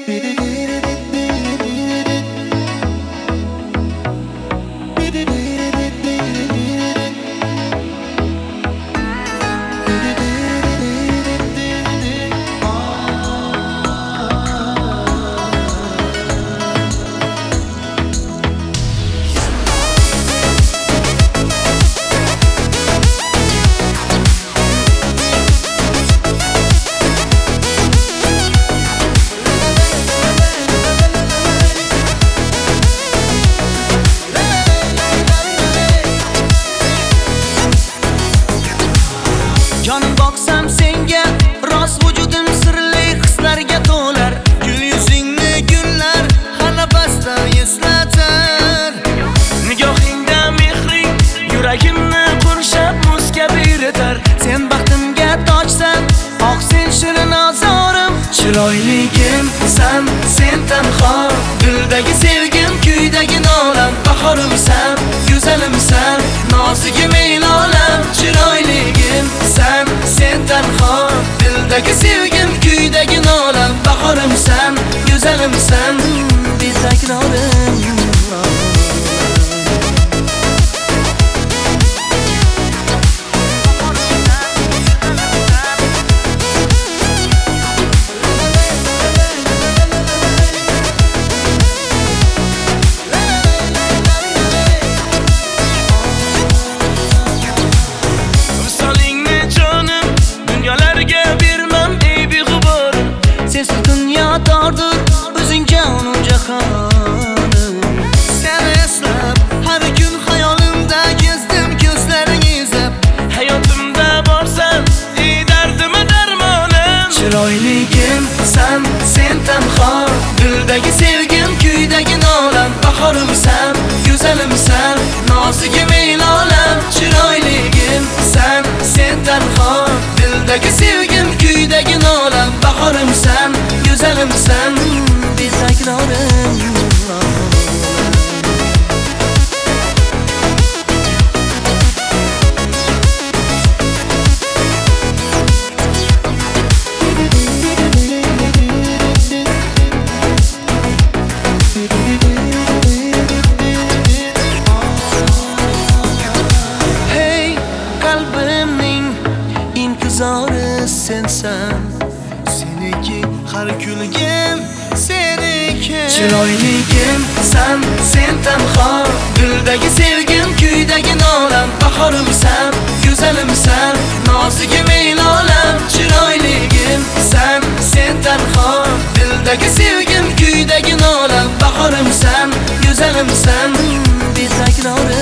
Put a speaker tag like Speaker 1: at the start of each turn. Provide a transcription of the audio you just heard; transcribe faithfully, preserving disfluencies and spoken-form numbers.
Speaker 1: Jonim boqsam senga, rost vujudim sirli hislarga to'lar. Gul yuzingni gullar xanafasda eslatar. Nigohingda mehring yuragimni qurshab muskabir etar. Sen baxtimga tojsan, oq sen shirin ozorim. Chiroyligim san, sen tanho, dildagi sevgim, kuydagi nolam. Bahorimsan, go'zalimsan, nozigim ey olam. Chiroyligim san, sen tanho, dildagi sevgim, kuydagi nolam. Bahorimsan, go'zalimsan, betakrorim. Dordur o'zing jonim jahonim. Seni eslab har kun hayolimda gezdim ko'zlaringni izlab. Hayotimda borsan, ey dardimga darmonim. Chiroyligim san, sen tanho, dildagi sevgim, kuydagi nolam. Bahorimsan, go'zalimsan, nozigim ey olam. Chiroyligim san, sen tanho, dildagi sevgim, kuydagi nolam. Bahorimsan, go'zalimsan, betakrorim. Hey, qalbimning intizori sensan. Seniki har kulgim, seniki. Chiroyligim san, sen tanho, dildagi sevgim, kuydagi nolam. Bahorimsan, go'zalimsan, nozigim ey olam. Chiroyligim san, sen tanho, dildagi sevgim, kuydagi nolam. Bahorimsan, go'zalimsan, betakrorim.